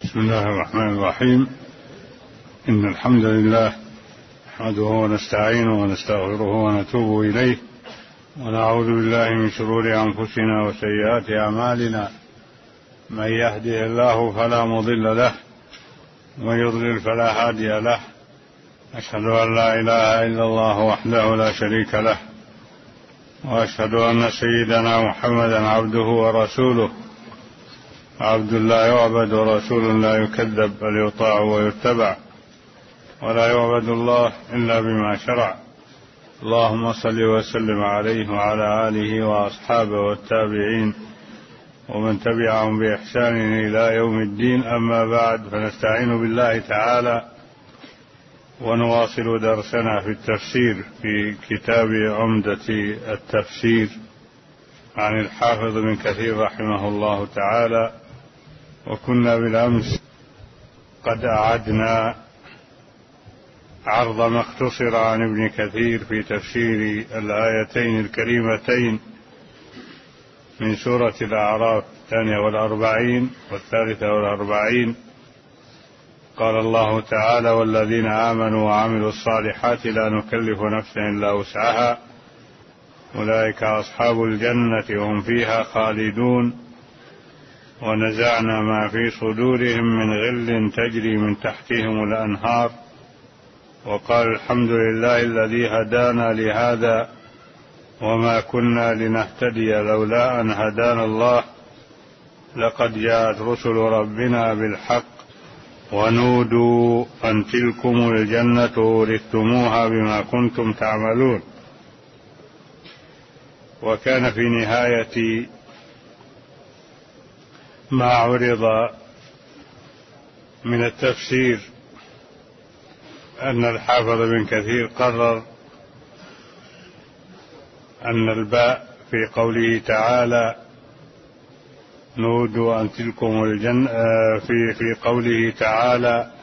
بسم الله الرحمن الرحيم. إن الحمد لله نحمده ونستعينه ونستغفره ونتوب إليه، ونعوذ بالله من شرور أنفسنا وسيئات أعمالنا. من يهده الله فلا مضل له ومن يضلل فلا هادي له. أشهد أن لا إله إلا الله وحده لا شريك له، وأشهد أن سيدنا محمدا عبده ورسوله، عبد لا يعبد ورسول لا يكذب، بل يطاع ويتبع، ولا يعبد الله إلا بما شرع. اللهم صل وسلم عليه وعلى آله وأصحابه والتابعين ومن تبعهم بإحسان إلى يوم الدين. أما بعد، فنستعين بالله تعالى ونواصل درسنا في التفسير في كتاب عمدة التفسير عن الحافظ ابن كثير رحمه الله تعالى. وكنا بالأمس قد أعدنا عرض ما اختصر عن ابن كثير في تفسير الآيتين الكريمتين من سورة الأعراف 42 و43. قال الله تعالى: والذين آمنوا وعملوا الصالحات لا نكلف نفسا إلا وسعها أولئك أصحاب الجنة هم فيها خالدون ونزعنا ما في صدورهم من غل تجري من تحتهم الأنهار وقال الحمد لله الذي هدانا لهذا وما كنا لنهتدي لولا أن هدانا الله لقد جاءت رسل ربنا بالحق ونودوا أن تلكم الجنة أورثتموها بما كنتم تعملون. وكان في نهاية ما عرض من التفسير أن الحافظ بن كثير قرر أن الباء في قوله تعالى نودوا أن تلكم الجنة في قوله تعالى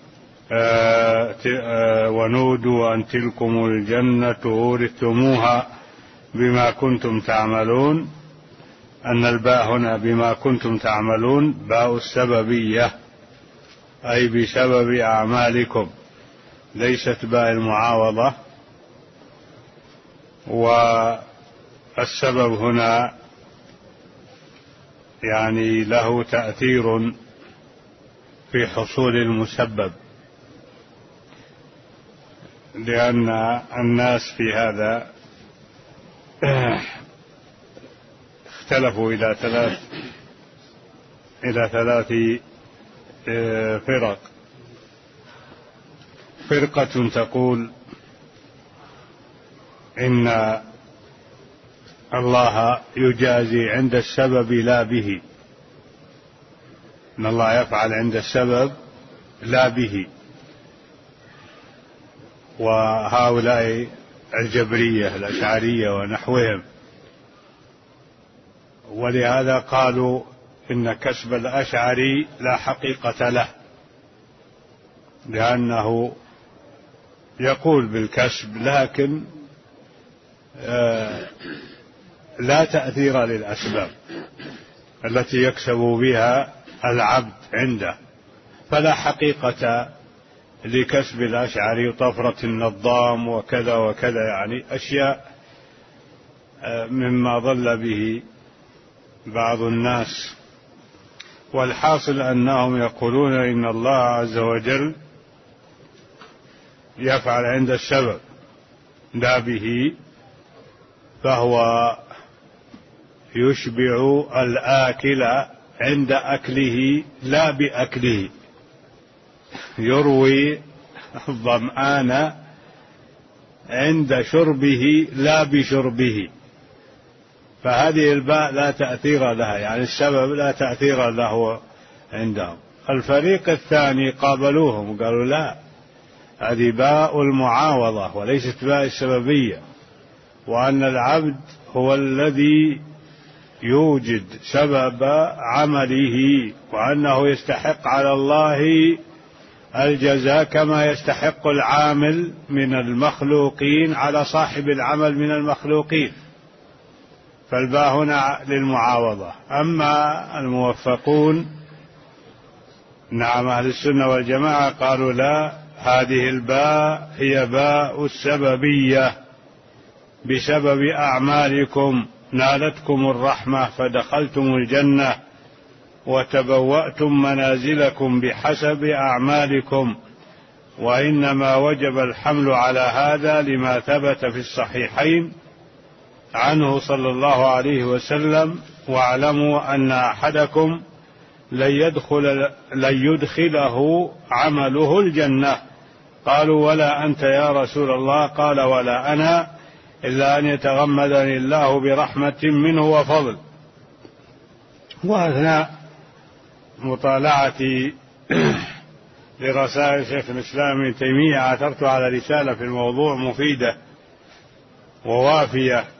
ونودوا أن تلكم الجنة أورثتموها بما كنتم تعملون، أن الباء هنا بما كنتم تعملون باء السببية، أي بسبب أعمالكم، ليست باء المعاوضة. والسبب هنا يعني له تأثير في حصول المسبب، لأن الناس في هذا اختلفوا إلى ثلاث فرق. فرقة تقول إن الله يجازي عند السبب لا به، إن الله يفعل عند السبب لا به، وهؤلاء الجبرية الأشعرية ونحوهم، ولهذا قالوا إن كسب الأشعري لا حقيقة له، لأنه يقول بالكسب لكن لا تأثير للأسباب التي يكسب بها العبد عنده، فلا حقيقة لكسب الأشعري طفرة النظام وكذا وكذا، يعني أشياء مما ضل به بعض الناس. والحاصل أنهم يقولون إن الله عز وجل يفعل عند السبب لا به، فهو يشبع الآكل عند أكله لا بأكله، يروي الظمآن عند شربه لا بشربه، فهذه الباء لا تأثير لها، يعني السبب لا تأثير له عندهم. الفريق الثاني قابلوهم قالوا لا، هذه باء المعاوضة وليست باء السببية، وأن العبد هو الذي يوجد سبب عمله، وأنه يستحق على الله الجزاء كما يستحق العامل من المخلوقين على صاحب العمل من المخلوقين، فالباء هنا للمعاوضة. أما الموفقون نعم، أهل السنة والجماعة قالوا لا، هذه الباء هي باء السببية، بسبب أعمالكم نالتكم الرحمة فدخلتم الجنة وتبوأتم منازلكم بحسب أعمالكم، وإنما وجب الحمل على هذا لما ثبت في الصحيحين عنه صلى الله عليه وسلم: واعلموا أن أحدكم لن يدخله عمله الجنة. قالوا: ولا أنت يا رسول الله؟ قال: ولا أنا، إلا أن يتغمدني الله برحمة منه وفضل. وأثناء مطالعتي لرسائل شيخ الإسلام ابن تيمية عثرت على رسالة في الموضوع مفيدة ووافية،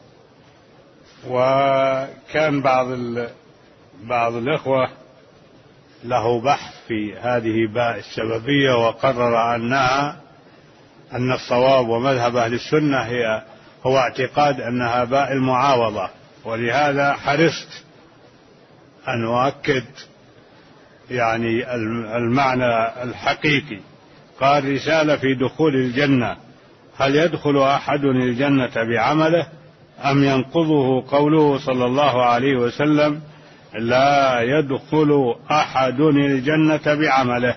وكان بعض الإخوة له بحث في هذه باء السببية، وقرر أن الصواب ومذهب أهل السنة هو اعتقاد أنها باء المعاوضة، ولهذا حرصت أن أؤكد يعني المعنى الحقيقي. قال: رسالة في دخول الجنة: هل يدخل أحد الجنة بعمله أم ينقضه قوله صلى الله عليه وسلم: لا يدخل أحد الجنة بعمله؟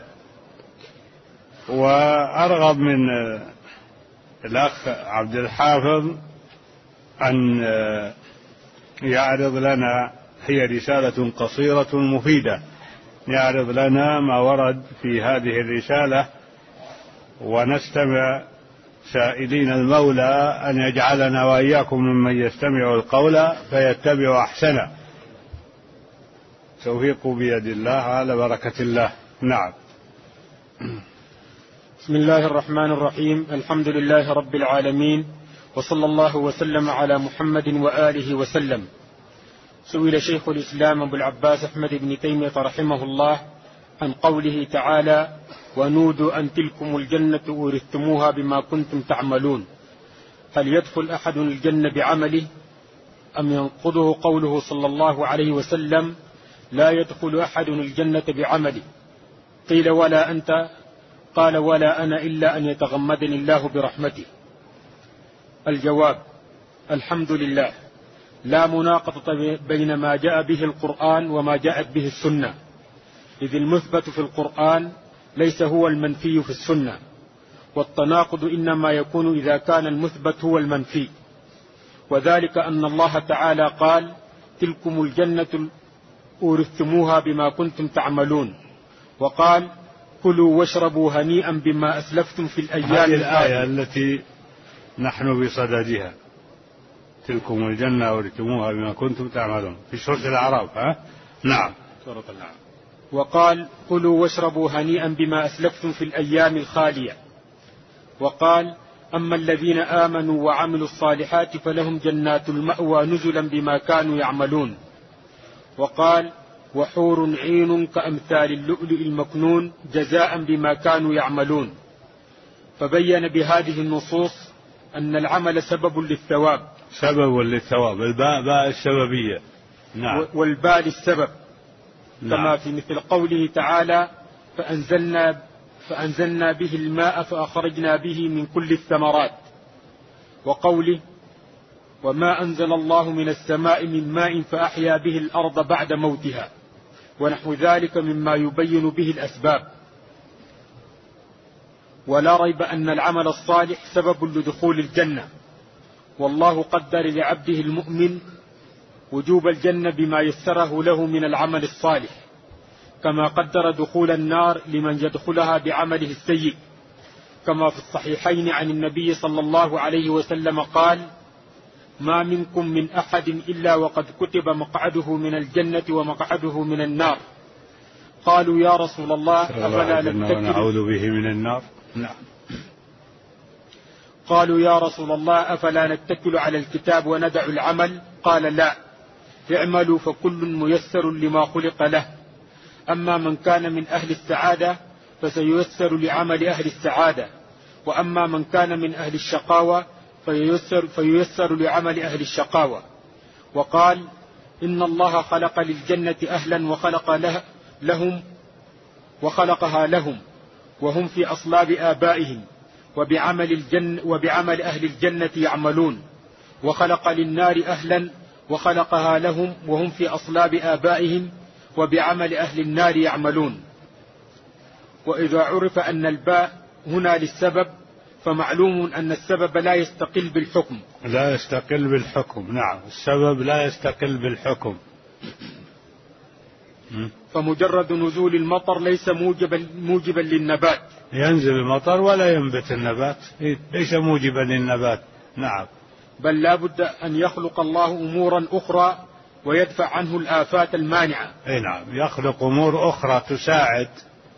وأرغب من الأخ عبد الحافظ أن يعرض لنا، هي رسالة قصيرة مفيدة، يعرض لنا ما ورد في هذه الرسالة، ونستمع سائلين المولى أن يجعلنا وإياكم ممن يستمع القول فيتبع أحسنه. توفيق بيد الله على بركة الله. نعم. بسم الله الرحمن الرحيم. الحمد لله رب العالمين، وصلى الله وسلم على محمد وآله وسلم. سئل شيخ الإسلام أبو العباس أحمد بن تيمية رحمه الله عن قوله تعالى: ونودوا أن تلكم الجنة أورثتموها بما كنتم تعملون، هل يدخل أحد الجنة بعمله أم ينقضه قوله صلى الله عليه وسلم: لا يدخل أحد الجنة بعمله؟ قيل: ولا أنت؟ قال: ولا أنا، إلا أن يتغمدني الله برحمته. الجواب: الحمد لله، لا مناقضة بين ما جاء به القرآن وما جاءت به السنة، إذ المثبت في القرآن ليس هو المنفي في السنة، والتناقض إنما يكون إذا كان المثبت هو المنفي، وذلك أن الله تعالى قال: تلكم الجنة أورثتموها بما كنتم تعملون، وقال: كلوا واشربوا هنيئا بما أسلفتم في الأيام. هذه الآية التي نحن بصددها: تلكم الجنة أورثتموها بما كنتم تعملون، في سورة الأعراف. نعم، سورة الأعراف. وقال: كلوا واشربوا هنيئا بما أسلفتم في الأيام الخالية. وقال: أما الذين آمنوا وعملوا الصالحات فلهم جنات المأوى نزلا بما كانوا يعملون. وقال: وحور عين كأمثال اللؤلؤ المكنون جزاء بما كانوا يعملون. فبين بهذه النصوص أن العمل سبب للثواب. سبب للثواب، الباء باء السببية. نعم. والباء للسبب. نعم. كما في مثل قوله تعالى: فأنزلنا به الماء فأخرجنا به من كل الثمرات. وقوله: وما أنزل الله من السماء من ماء فأحيا به الأرض بعد موتها، ونحو ذلك مما يبين به الأسباب. ولا ريب أن العمل الصالح سبب لدخول الجنة، والله قدر لعبده المؤمن وجوب الجنة بما يسره له من العمل الصالح، كما قدر دخول النار لمن يدخلها بعمله السيء، كما في الصحيحين عن النبي صلى الله عليه وسلم قال: ما منكم من أحد إلا وقد كتب مقعده من الجنة ومقعده من النار. قالوا: يا رسول الله أفلا نتكل؟ نعوذ به من النار. نعم. قالوا: يا رسول الله أفلا نتكل على الكتاب وندع العمل؟ قال: لا، اعملوا فكل ميسر لما خلق له، أما من كان من أهل السعادة فسييسر لعمل أهل السعادة، وأما من كان من أهل الشقاوة فييسر لعمل أهل الشقاوة. وقال: إن الله خلق للجنة أهلا وخلق لهم وخلقها لهم وهم في أصلاب آبائهم وبعمل أهل الجنة يعملون، وخلق للنار أهلا وخلقها لهم وهم في أصلاب آبائهم وبعمل أهل النار يعملون. وإذا عرف أن الباء هنا للسبب فمعلوم أن السبب لا يستقل بالحكم. لا يستقل بالحكم، نعم، السبب لا يستقل بالحكم. فمجرد نزول المطر ليس موجبا للنبات. ينزل المطر ولا ينبت النبات، ليس موجبا للنبات. نعم. بل لا بد أن يخلق الله أمورا أخرى ويدفع عنه الآفات المانعة. نعم، يخلق أمور أخرى تساعد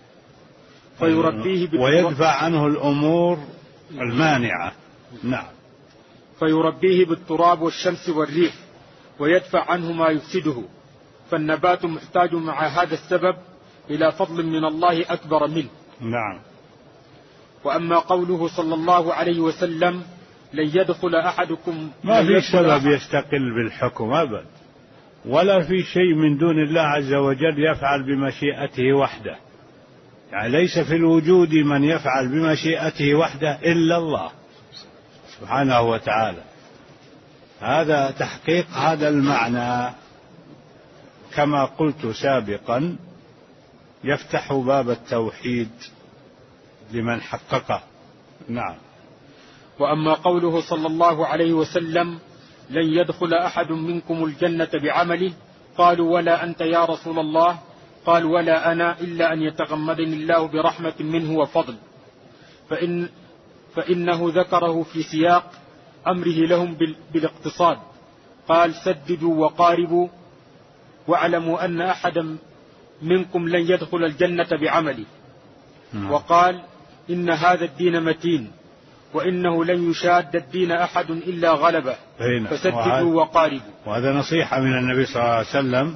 فيربيه ويدفع عنه الأمور المانعة. نعم. فيربيه بالتراب والشمس والريح ويدفع عنه ما يفسده، فالنبات محتاج مع هذا السبب إلى فضل من الله أكبر منه. نعم. وأما قوله صلى الله عليه وسلم لن يدخل أحدكم، ما في سبب يستقل بالحكم أبدا، ولا في شيء من دون الله عز وجل يفعل بمشيئته وحده، يعني ليس في الوجود من يفعل بمشيئته وحده إلا الله سبحانه وتعالى. هذا تحقيق هذا المعنى كما قلت سابقا، يفتح باب التوحيد لمن حققه. نعم. وأما قوله صلى الله عليه وسلم لن يدخل أحد منكم الجنة بعمله، قالوا ولا أنت يا رسول الله؟ قال ولا أنا إلا أن يتغمدني الله برحمة منه وفضل. فإنه ذكره في سياق أمره لهم بالاقتصاد، قال سددوا وقاربوا واعلموا أن أحدا منكم لن يدخل الجنة بعمله. وقال إن هذا الدين متين وإنه لن يشاد الدين أحد إلا غلبه فسددوا وقاربوا. وهذا نصيحة من النبي صلى الله عليه وسلم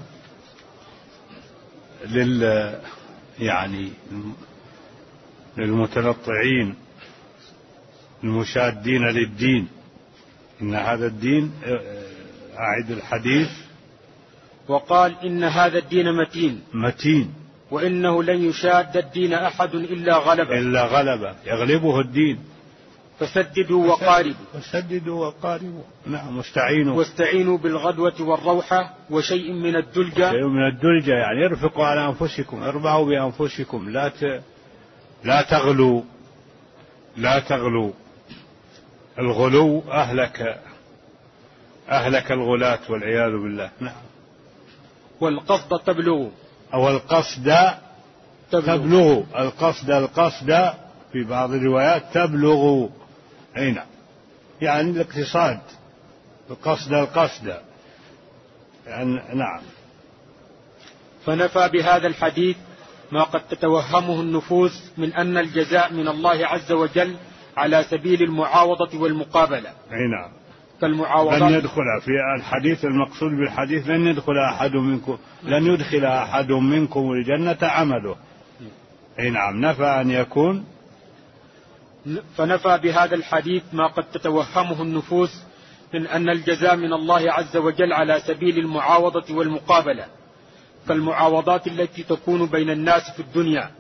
للمتنطعين المشادين للدين. إن هذا الدين، أعد الحديث. وقال إن هذا الدين متين وإنه لن يشاد الدين أحد إلا غلبه يغلبه الدين. فسددوا وقاربوا. نعم. واستعينوا بالغدوة والروحة وشيء من الدلجة. يعني ارفقوا على أنفسكم، اربعوا بأنفسكم، لا تغلوا. الغلو أهلك الغلاة والعياذ بالله. نعم. والقصد تبلغ، أو القصد تبلغ. القصد في بعض الروايات تبلغ. نعم. يعني الاقتصاد، القصد يعني. نعم. فنفى بهذا الحديث ما قد تتوهمه النفوس من أن الجزاء من الله عز وجل على سبيل المعاوضة والمقابلة. نعم. كالمعاوضات. لن يدخل في الحديث، المقصود بالحديث لن يدخل أحد منكم الجنة عمله. نعم. نفى أن يكون. فنفى بهذا الحديث ما قد تتوهمه النفوس من أن الجزاء من الله عز وجل على سبيل المعاوضة والمقابلة، كالمعاوضات التي تكون بين الناس في الدنيا.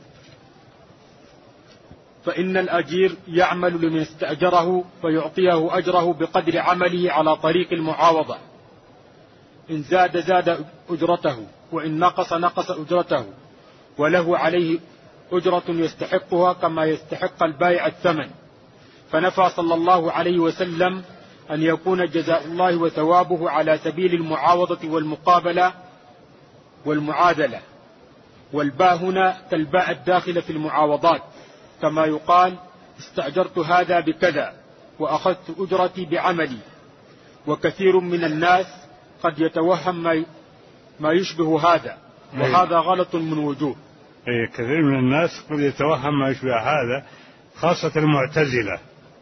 فإن الأجير يعمل لمن استأجره فيعطيه أجره بقدر عمله على طريق المعاوضة، إن زاد أجرته وإن نقص أجرته، وله عليه أجرة يستحقها كما يستحق البائع الثمن. فنفى صلى الله عليه وسلم أن يكون جزاء الله وثوابه على سبيل المعاوضة والمقابلة والمعادلة. والباء هنا كالباء الداخلة في المعاوضات، كما يقال استأجرت هذا بكذا وأخذت أجرتي بعملي. وكثير من الناس قد يتوهم ما يشبه هذا، وهذا غلط من وجوه. كثير من الناس قد يتوهم ما يشبه هذا، خاصة المعتزلة،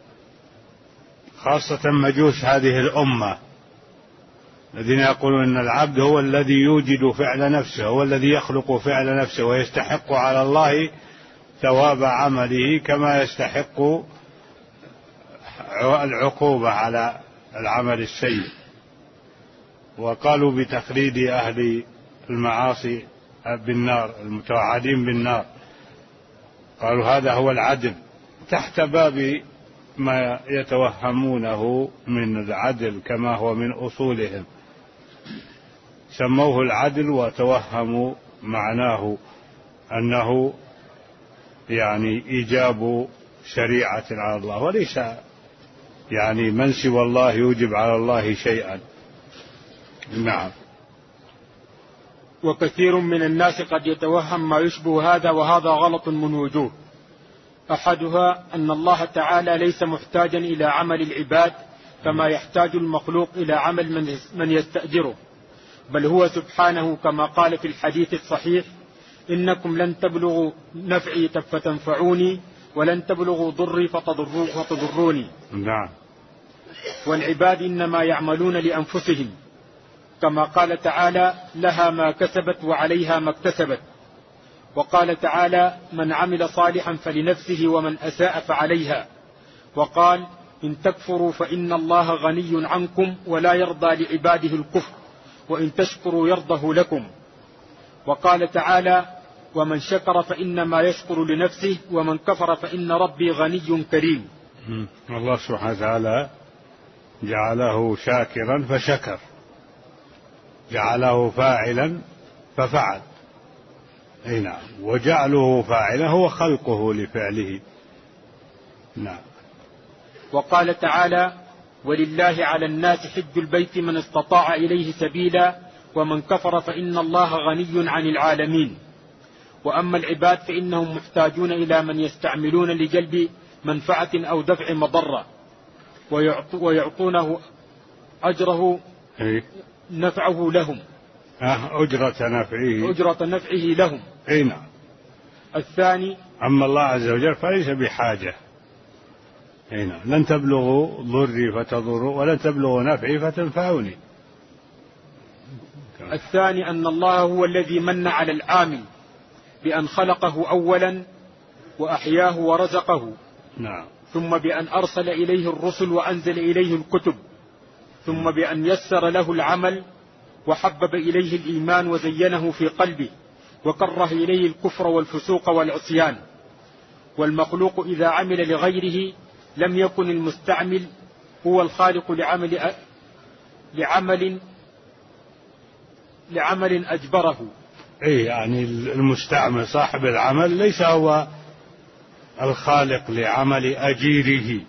خاصة مجوس هذه الأمة الذين يقولون أن العبد هو الذي يوجد فعل نفسه، هو الذي يخلق فعل نفسه، ويستحق على الله ثواب عمله كما يستحق العقوبة على العمل السيء. وقالوا بتخليد أهل المعاصي بالنار، المتوعدين بالنار، قالوا هذا هو العدل تحت باب ما يتوهمونه من العدل كما هو من أصولهم، سموه العدل وتوهموا معناه أنه يعني إيجاب شريعة على الله، وليس يعني من سوى الله يوجب على الله شيئا. نعم. وكثير من الناس قد يتوهم ما يشبه هذا، وهذا غلط من وجوه. أحدها أن الله تعالى ليس محتاجا إلى عمل العباد كما يحتاج المخلوق إلى عمل من يستأجره، بل هو سبحانه كما قال في الحديث الصحيح: إنكم لن تبلغوا نفعي فتنفعوني ولن تبلغوا ضري فتضروني. نعم. والعباد إنما يعملون لأنفسهم، كما قال تعالى: لها ما كسبت وعليها ما اكتسبت. وقال تعالى: من عمل صالحا فلنفسه ومن أساء فعليها. وقال: إن تكفروا فإن الله غني عنكم ولا يرضى لعباده الكفر وإن تشكروا يرضه لكم. وقال تعالى: ومن شكر فإنما يشكر لنفسه ومن كفر فإن ربي غني كريم. الله سبحانه وتعالى جعله شاكرا فشكر، جعله فاعلا ففعل. نعم. وجعله فاعلا هو خلقه لفعله. نعم. وقال تعالى: ولله على الناس حج البيت من استطاع إليه سبيلا ومن كفر فإن الله غني عن العالمين. وأما العباد فإنهم محتاجون إلى من يستعملون لجلب منفعة أو دفع مضرة، ويعطونه أجره نفعه لهم، أجرة نفعه لهم. نعم. الثاني: أما الله عز وجل فليس بحاجة. نعم. لن تبلغوا ضري فتضروا ولن تبلغوا نفعي فتنفعوني. الثاني أن الله هو الذي من على العامل بأن خلقه أولا وأحياه ورزقه. نعم. ثم بأن أرسل إليه الرسل وأنزل إليه الكتب، ثم بأن يسر له العمل وحبب إليه الإيمان وزينه في قلبه وكره إليه الكفر والفسوق والعصيان. والمخلوق إذا عمل لغيره لم يكن المستعمل هو الخالق لعمل أجبره. يعني المستعمل صاحب العمل ليس هو الخالق لعمل أجيره.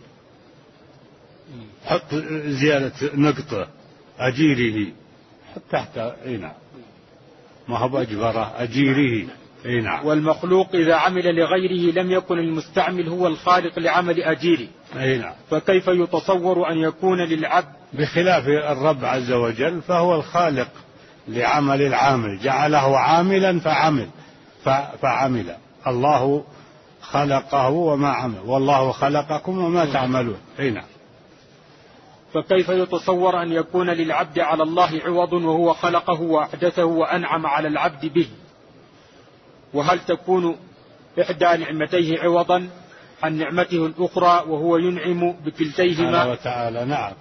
حط زيادة نقطة أجيره، حط تحت. نعم. ما هو أجبره، أجيره. نعم. والمخلوق إذا عمل لغيره لم يكن المستعمل هو الخالق لعمل أجيره. نعم. فكيف يتصور أن يكون للعبد، بخلاف الرب عز وجل فهو الخالق لعمل العامل، جعله عاملا فعمل. الله خلقه وما عمل، والله خلقكم وما تعملون. نعم. فكيف يتصور أن يكون للعبد على الله عوض وهو خلقه وأحدثه وأنعم على العبد به؟ وهل تكون إحدى نعمتيه عوضا عن نعمته الأخرى وهو ينعم بكلتيهما وتعالى؟ نعم.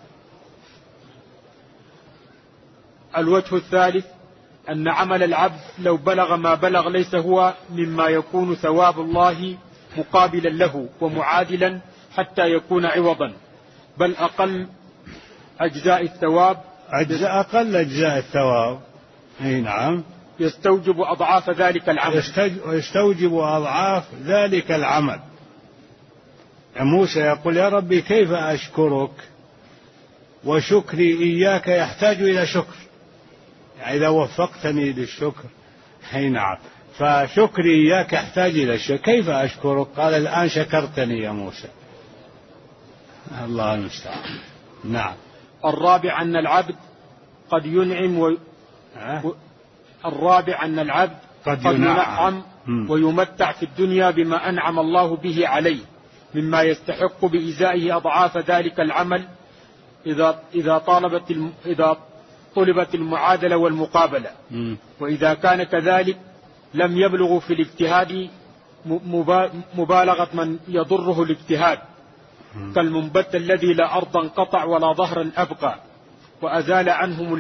الوجه الثالث أن عمل العبد لو بلغ ما بلغ ليس هو مما يكون ثواب الله مقابلا له ومعادلا حتى يكون عوضا، بل أقل أجزاء الثواب نعم. يستوجب أضعاف ذلك العمل. يستوجب أضعاف ذلك العمل. موسى يقول: يا ربي كيف أشكرك وشكري إياك يحتاج إلى شكر، يعني إذا وفقتني للشكر. نعم. فشكري إياك يحتاج إلى الشكر، كيف أشكرك؟ قال: الآن شكرتني يا موسى. الله المستعان. نعم. الرابع أن العبد قد ينعم الرابع أن العبد قد ينعم ويمتع في الدنيا بما أنعم الله به عليه مما يستحق بإزائه أضعاف ذلك العمل إذا طلبت المعادلة والمقابلة. وإذا كان كذلك لم يبلغ في الاجتهاد مبالغة من يضره الاجتهاد، كالمنبت الذي لا أرضا قطع ولا ظهرا أبقى، وأزال عنهم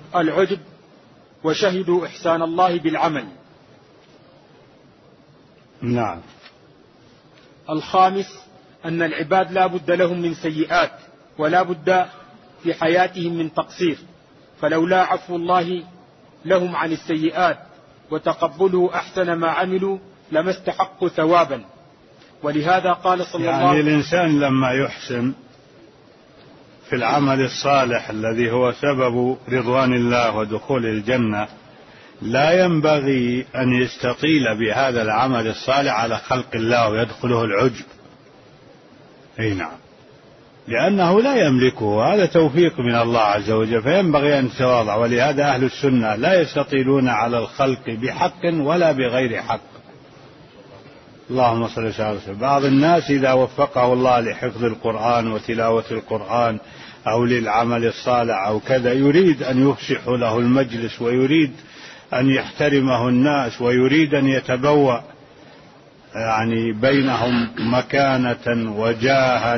العجب وشهدوا إحسان الله بالعمل. نعم. الخامس أن العباد لا بد لهم من سيئات ولا بد في حياتهم من تقصير، فلولا عفو الله لهم عن السيئات وتقبله أحسن ما عملوا لما استحقوا ثوابا. ولهذا قال صلى الله عليه وسلم الإنسان لما يحسن في العمل الصالح الذي هو سبب رضوان الله ودخول الجنة لا ينبغي أن يستطيل بهذا العمل الصالح على خلق الله ويدخله العجب. أي نعم، لأنه لا يملكه، هذا توفيق من الله عز وجل، فينبغي أن يتواضع. ولهذا أهل السنة لا يستطيلون على الخلق بحق ولا بغير حق. اللهم صل وسلم. بعض الناس إذا وفقه الله لحفظ القرآن وتلاوة القرآن أو للعمل الصالح أو كذا يريد أن يفسح له المجلس ويريد أن يحترمه الناس ويريد أن يتبوأ يعني بينهم مكانة وجاها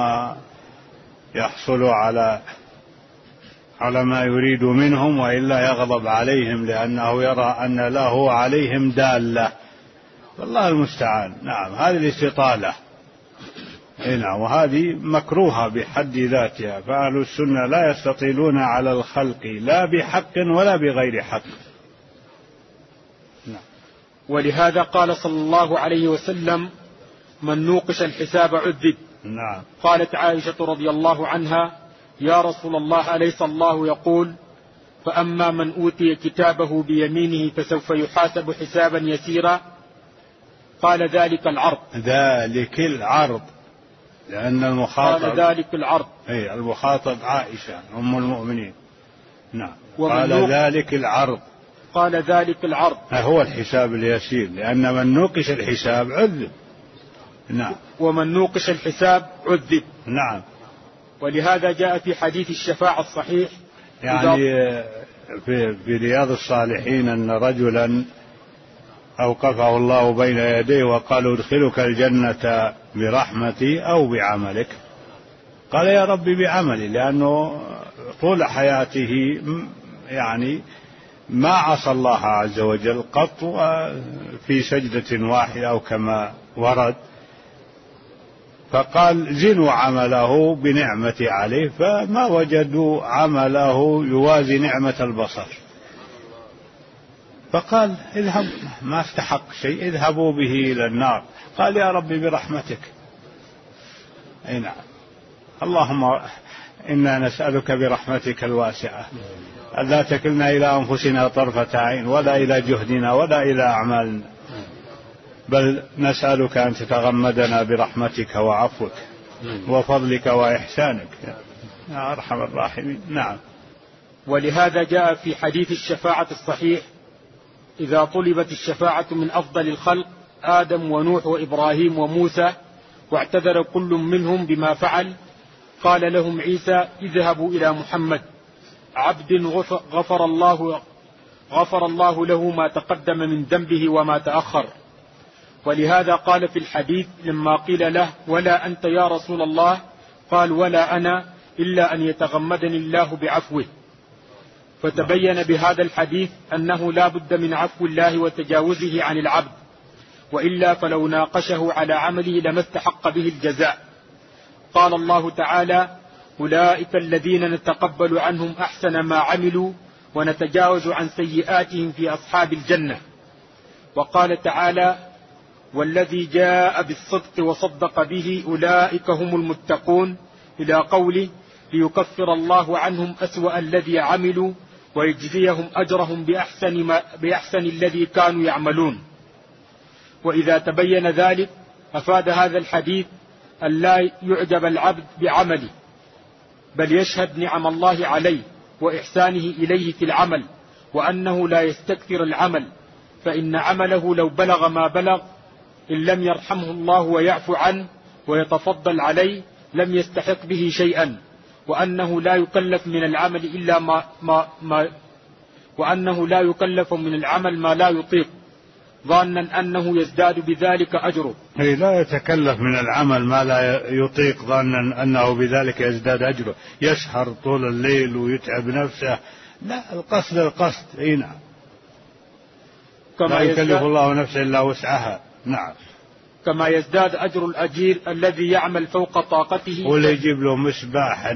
ويحصل على ما يريد منهم، وإلا يغضب عليهم لأنه يرى أن له عليهم دالة. والله المستعان. نعم، هذه الاستطالة. نعم، وهذه مكروهة بحد ذاتها. فأهل السنة لا يستطيلون على الخلق لا بحق ولا بغير حق. نعم. ولهذا قال صلى الله عليه وسلم من نوقش الحساب عذب. نعم. قالت عائشة رضي الله عنها يا رسول الله أليس الله يقول فأما من أوتي كتابه بيمينه فسوف يحاسب حسابا يسيرا؟ قال ذلك العرض. ذلك العرض، لأن المخاطب قال ذلك العرض، أي المخاطب عائشة أم المؤمنين. نعم. قال ذلك العرض. قال ذلك العرض هو الحساب اليسير، لأن من نوقش الحساب عذب. نعم. ومن نوقش الحساب عذب. نعم. ولهذا جاء في حديث الشفاعة الصحيح يعني في رياض الصالحين أن رجلا أوقفه الله بين يديه وقال ادخلك الجنة برحمتي أو بعملك. قال يا ربي بعملي، لأنه طول حياته يعني ما عصى الله عز وجل قط في سجدة واحدة أو كما ورد. فقال زنوا عمله بنعمتي عليه، فما وجدوا عمله يوازي نعمة البصر. فقال اذهب، ما استحق شيء، اذهبوا به إلى النار. قال يا ربي برحمتك. أي نعم. اللهم إنا نسألك برحمتك الواسعة ألا تكلنا إلى أنفسنا طرفة عين ولا إلى جهدنا ولا إلى أعمالنا، بل نسألك أن تتغمدنا برحمتك وعفوك وفضلك وإحسانك يا أرحم الراحمين. نعم. ولهذا جاء في حديث الشفاعة الصحيح إذا طلبت الشفاعة من أفضل الخلق آدم ونوح وإبراهيم وموسى واعتذر كل منهم بما فعل، قال لهم عيسى اذهبوا إلى محمد عبد غفر الله له ما تقدم من ذنبه وما تأخر. ولهذا قال في الحديث لما قيل له ولا أنت يا رسول الله قال ولا أنا إلا أن يتغمدني الله بعفوه. فتبين بهذا الحديث أنه لا بد من عفو الله وتجاوزه عن العبد، وإلا فلو ناقشه على عمله لما استحق به الجزاء. قال الله تعالى أولئك الذين نتقبل عنهم أحسن ما عملوا ونتجاوز عن سيئاتهم في أصحاب الجنة. وقال تعالى والذي جاء بالصدق وصدق به أولئك هم المتقون إلى قوله ليكفر الله عنهم أسوأ الذي عملوا ويجزيهم أجرهم بأحسن الذي كانوا يعملون. وإذا تبين ذلك أفاد هذا الحديث أن لا يعجب العبد بعمله، بل يشهد نعم الله عليه وإحسانه إليه في العمل، وأنه لا يستكثر العمل، فإن عمله لو بلغ ما بلغ إن لم يرحمه الله ويعفو عنه ويتفضل عليه لم يستحق به شيئا، وأنه لا يكلف من العمل إلا وأنه لا يكلف من العمل ما لا يطيق، ظانا أنه يزداد بذلك أجره. لا يتكلف من العمل ما لا يطيق ظانا أنه بذلك يزداد أجره، يسهر طول الليل ويتعب نفسه. لا، القصد. نعم. لا يكلف الله نفسا إلا وسعها. نعم. كما يزداد أجر الأجير الذي يعمل فوق طاقته. ولا يجيب له مصباح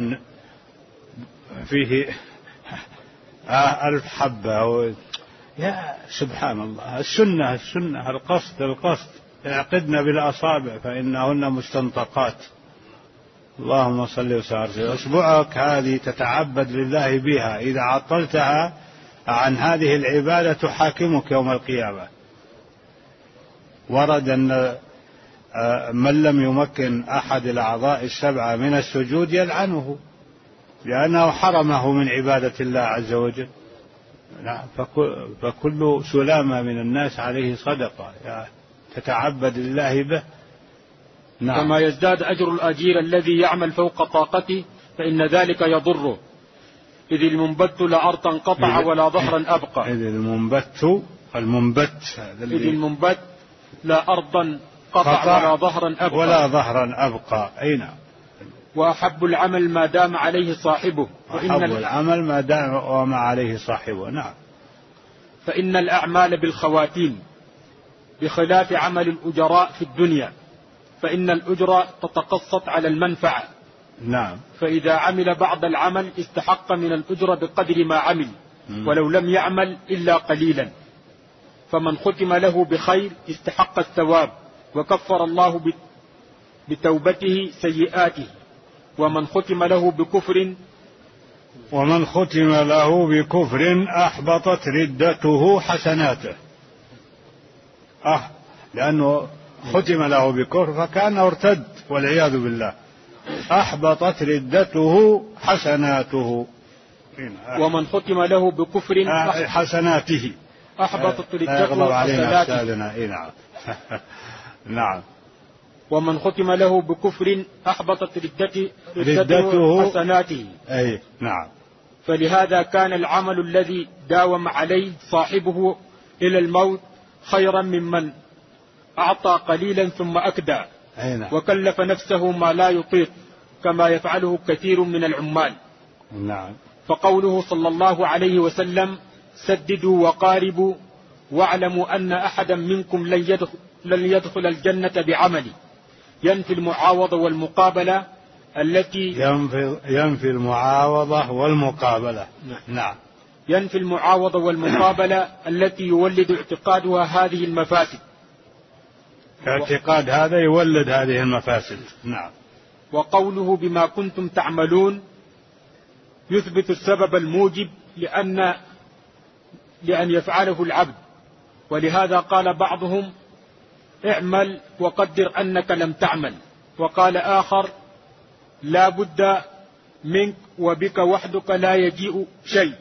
فيه 1000 حبة يا سبحان الله. السنة القصد اعقدنا بالأصابع فإنهن مستنطقات. اللهم صل وسلم. أصبعك هذه تتعبد لله بها، إذا عطلتها عن هذه العبادة تحاكمك يوم القيامة. ورد أن من لم يمكن أحد الأعضاء 7 من السجود يلعنه لأنه حرمه من عبادة الله عز وجل. فكل سلامة من الناس عليه صدقة تتعبد لله به. نعم. كما يزداد أجر الأجير الذي يعمل فوق طاقته فإن ذلك يضره، إذ المنبت لا أرضا قطع ولا ظهرا أبقى. إذ المنبت لا أرضا قطع ولا ظهرا أبقى. أي نعم. وأحب العمل ما دام عليه صاحبه. أحب العمل ما دام عليه صاحبه. نعم. فإن الأعمال بالخواتيم بخلاف عمل الأجراء في الدنيا، فإن الأجرة تتقسط على المنفعة. نعم. فإذا عمل بعض العمل استحق من الأجرة بقدر ما عمل ولو لم يعمل إلا قليلا. فمن ختم له بخير استحق الثواب وكفر الله بتوبته سيئاته. ومن ختم له بكفر أحبطت ردته حسناته. لأنه ختم له بكفر فكأنه ارتد والعياذ بالله. أحبطت ردته حسناته. ومن ختم له بكفر حسناته أحبطت ردته حسناته. نعم. نعم. ومن ختم له بكفر أحبطت ردته حسناته. أي نعم. فلهذا كان العمل الذي داوم عليه صاحبه إلى الموت خيرا ممن أعطى قليلا ثم أكدى وكلف نفسه ما لا يطيق كما يفعله كثير من العمال. نعم. فقوله صلى الله عليه وسلم سددوا وقاربوا واعلموا أن أحدا منكم لن يدخل الجنة بعمله ينفي المعاوضة والمقابلة التي ينفي المعاوضة والمقابلة. نعم. ينفي المعاوضة والمقابلة التي يولد اعتقادها هذه المفاسد. اعتقاد هذا يولد هذه المفاسد. نعم. وقوله بما كنتم تعملون يثبت السبب الموجب لأن يفعله العبد. ولهذا قال بعضهم اعمل وقدر أنك لم تعمل. وقال آخر لا بد منك وبك وحدك لا يجيء شيء.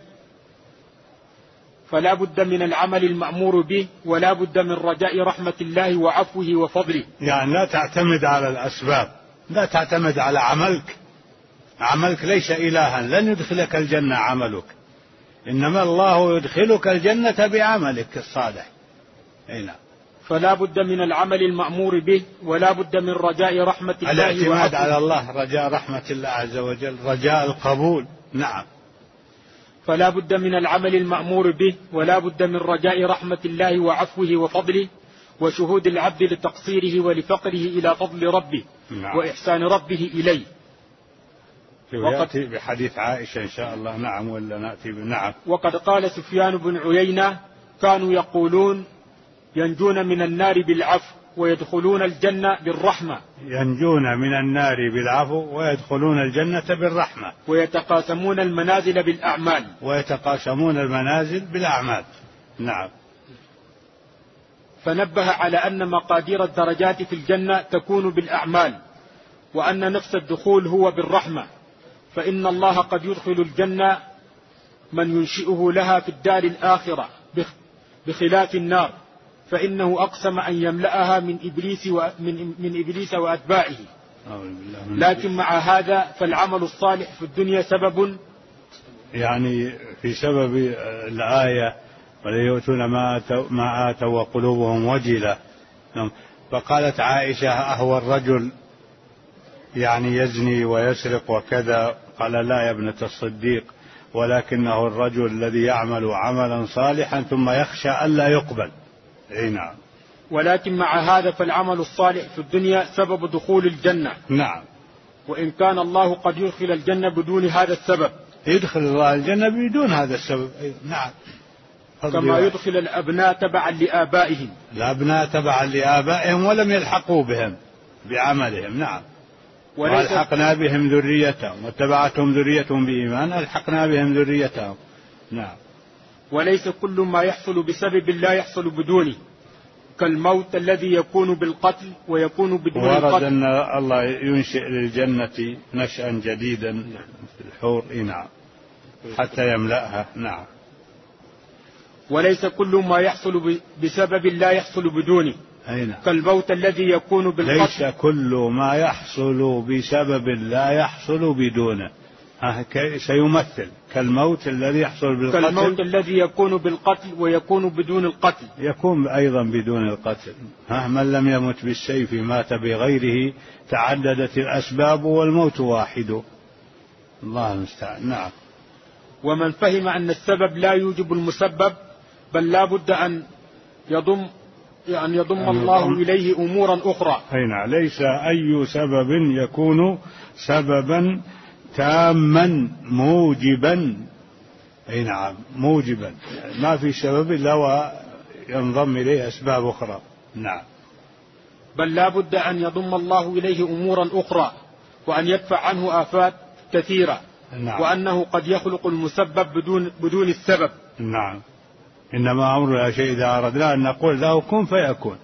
فلا بد من العمل المأمور به ولا بد من رجاء رحمة الله وعفوه وفضله. يعني لا تعتمد على الأسباب، لا تعتمد على عملك ليس إلها، لن يدخلك الجنة عملك، إنما الله يدخلك الجنة بعملك الصالح. نعم. فلا بد من العمل المأمور به ولا بد من رجاء رحمة الله الاعتماد على الله، رجاء رحمة الله عز وجل، رجاء القبول. نعم. فلا بد من العمل المأمور به ولا بد من رجاء رحمة الله وعفوه وفضله وشهود العبد لتقصيره ولفقره إلى فضل ربه. نعم. وإحسان ربه إليه. ويأتي بحديث عائشة إن شاء الله. نعم. ولا نأتي نعم. وقد قال سفيان بن عيينة كانوا يقولون ينجون من النار بالعفو ويدخلون الجنة بالرحمة. ينجون من النار بالعفو ويدخلون الجنة بالرحمة. ويتقاسمون المنازل بالأعمال. ويتقاسمون المنازل بالأعمال. نعم. فنبه على أن مقادير الدرجات في الجنة تكون بالأعمال وأن نفس الدخول هو بالرحمة. فإن الله قد يدخل الجنة من ينشئه لها في الدار الآخرة بخلاف النار، فإنه أقسم أن يملأها من إبليس وأتباعه. لكن مع هذا فالعمل الصالح في الدنيا سبب، يعني في سبب الآية وليؤتون ما آتوا وقلوبهم وجلة. فقالت عائشة أهو الرجل يعني يزني ويسرق وكذا؟ قال لا يا ابنة الصديق، ولكنه الرجل الذي يعمل عملا صالحا ثم يخشى ألا يقبل. نعم. ولكن مع هذا فالعمل الصالح في الدنيا سبب دخول الجنة. نعم. وإن كان الله قد يدخل الجنة بدون هذا السبب. يدخل الله الجنة بدون هذا السبب. نعم. كما يدخل الأبناء تبعا لآبائهم. الأبناء تبعا لآبائهم ولم يلحقوا بهم بعملهم. نعم. والحقنا بهم ذريتهم واتبعتهم ذريتهم بإيمان الحقنا بهم ذريتهم. نعم. وليس كل ما يحصل بسبب لا يحصل بدونه، كالموت الذي يكون بالقتل ويكون بدون القتل. ورد أن الله ينشئ للجنة نشأ جديدا في الحور. نعم. حتى يملأها. نعم. وليس كل ما يحصل بسبب لا يحصل بدونه، كالموت الذي يكون بالقتل. ليس كل ما يحصل بسبب لا يحصل بدونه. سيمثل كالموت الذي يحصل بالقتل، كالموت الذي يكون بالقتل ويكون بدون القتل، يكون أيضا بدون القتل. من لم يمت بالسيف مات بغيره، تعددت الأسباب والموت واحد. الله المستعان. نعم. ومن فهم أن السبب لا يوجب المسبب، بل لا بد أن يضم الله إليه أمورا أخرى. نعم. ليس أي سبب يكون سببا تاما موجبا. نعم. موجبا، ما في سبب إلا وينضم إليه أسباب أخرى. نعم. بل لا بد أن يضم الله إليه أمورا أخرى، وأن يدفع عنه آفات كثيرة. نعم. وأنه قد يخلق المسبب بدون السبب. نعم. إنما أمرنا شيء إذا أردنا أن نقول له كن فيكون.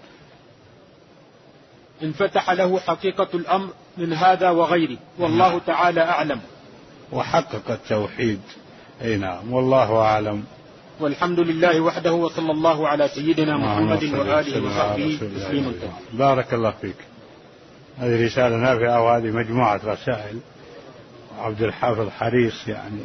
انفتح له حقيقة الأمر من هذا وغيره، والله تعالى أعلم. وحقق التوحيد. نعم. والله أعلم. والحمد لله وحده، وصلى الله على سيدنا محمد وآله وصحبه تسليما كثيرا. بارك الله فيك. هذه رسالة نافعة، وهذه مجموعة رسائل عبد الحافظ حريص يعني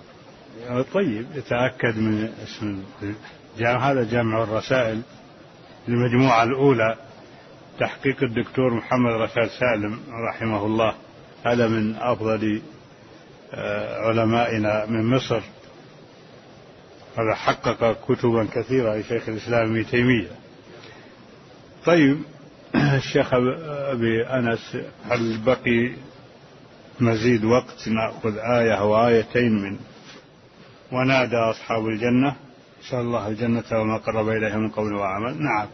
طيب. يتأكد من اسم هذا جامع الرسائل المجموعة الأولى، تحقيق الدكتور محمد رشاد سالم رحمه الله. هذا من أفضل علمائنا من مصر. هذا حقق كتبا كثيرة لشيخ الإسلام ابن تيمية. طيب الشيخ أبي أنس، هل بقي مزيد وقت نأخذ آية أو آيتين من ونادى أصحاب الجنة؟ إن شاء الله الجنة وما قرب إليها من قول وعمل. نعم.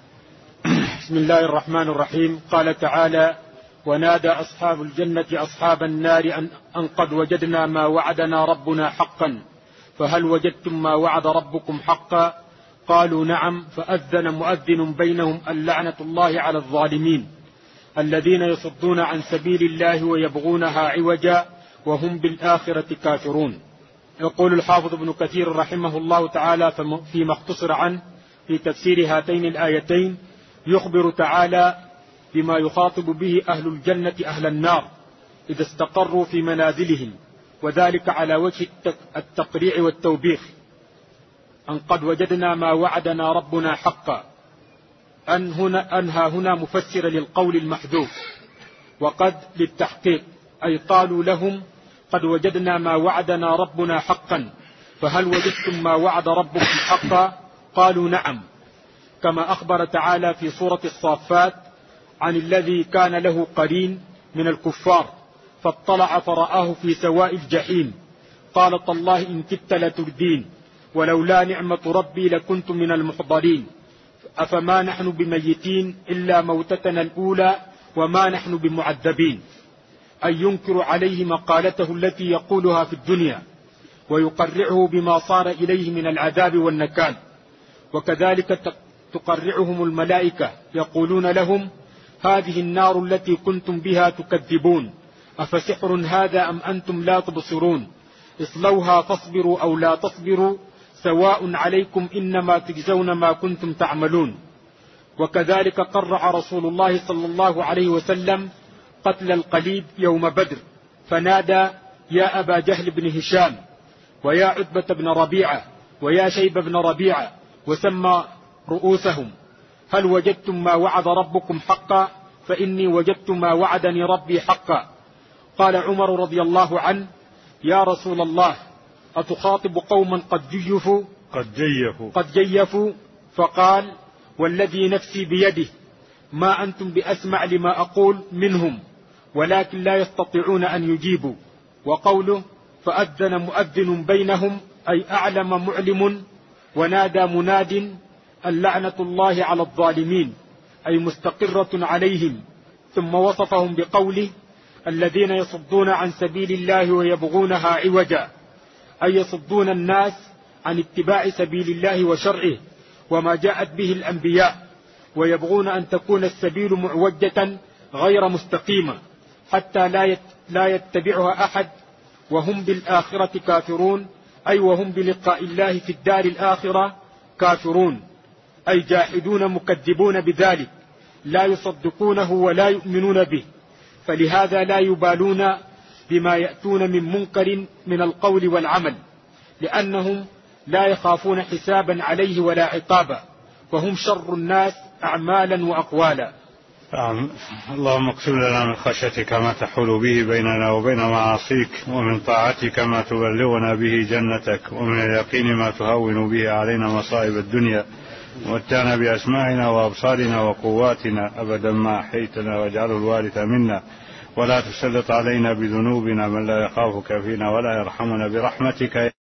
بسم الله الرحمن الرحيم. قال تعالى: ونادى أصحاب الجنة أصحاب النار أن قد وجدنا ما وعدنا ربنا حقا فهل وجدتم ما وعد ربكم حقا؟ قالوا نعم. فأذن مؤذن بينهم اللعنة الله على الظالمين الذين يصدون عن سبيل الله ويبغونها عوجا وهم بالآخرة كافرون. يقول الحافظ ابن كثير رحمه الله تعالى فيما اختصر عنه في تفسير هاتين الآيتين، يخبر تعالى بما يخاطب به أهل الجنة أهل النار إذا استقروا في منازلهم، وذلك على وجه التقريع والتوبيخ. أن قد وجدنا ما وعدنا ربنا حقا، أنها هنا مفسرة للقول المحذوف، وقد للتحقيق، أي قالوا لهم قد وجدنا ما وعدنا ربنا حقا فهل وجدتم ما وعد ربكم حقا؟ قالوا نعم. كما أخبر تعالى في سورة الصافات عن الذي كان له قرين من الكفار فاطلع فرآه في سواء الجحيم قال تالله إن كدت لتردين ولولا نعمة ربي لكنت من المحضرين أفما نحن بميتين إلا موتتنا الأولى وما نحن بمعذبين. أي ينكر عليه مقالته التي يقولها في الدنيا ويقرعه بما صار إليه من العذاب والنكال. وكذلك تقرعهم الملائكة يقولون لهم هذه النار التي كنتم بها تكذبون أفسحر هذا أم أنتم لا تبصرون اصلوها فاصبروا أو لا تصبروا سواء عليكم إنما تجزون ما كنتم تعملون. وكذلك قرع رسول الله صلى الله عليه وسلم قتل القليب يوم بدر فنادى يا أبا جهل بن هشام ويا عتبة بن ربيعة ويا شيبة بن ربيعة وسمى رؤوسهم هل وجدتم ما وعد ربكم حقا؟ فإني وجدت ما وعدني ربي حقا. قال عمر رضي الله عنه يا رسول الله أتخاطب قوما قد جيفوا؟ فقال والذي نفسي بيده ما أنتم بأسمع لما أقول منهم ولكن لا يستطيعون أن يجيبوا. وقوله فأذن مؤذن بينهم أي أعلم معلم ونادى مناد اللعنة الله على الظالمين أي مستقرة عليهم. ثم وصفهم بقوله الذين يصدون عن سبيل الله ويبغونها عوجا أي يصدون الناس عن اتباع سبيل الله وشرعه وما جاءت به الأنبياء، ويبغون أن تكون السبيل معوجة غير مستقيمة حتى لا يتبعها أحد، وهم بالآخرة كافرون أي وهم بلقاء الله في الدار الآخرة كافرون أي جاحدون مكذبون بذلك لا يصدقونه ولا يؤمنون به، فلهذا لا يبالون بما يأتون من منكر من القول والعمل، لأنهم لا يخافون حسابا عليه ولا عقابا، وهم شر الناس أعمالا وأقوالا. اللهم اقسم لنا من خشيتك ما تحول به بيننا وبين معاصيك، ومن طاعتك ما تبلغنا به جنتك، ومن اليقين ما تهون به علينا مصائب الدنيا، ومتعنا بأسماعنا وأبصارنا وقواتنا أبدا ما أحييتنا، واجعله الوارث منا، ولا تسلط علينا بذنوبنا من لا يخافك فينا ولا يرحمنا برحمتك.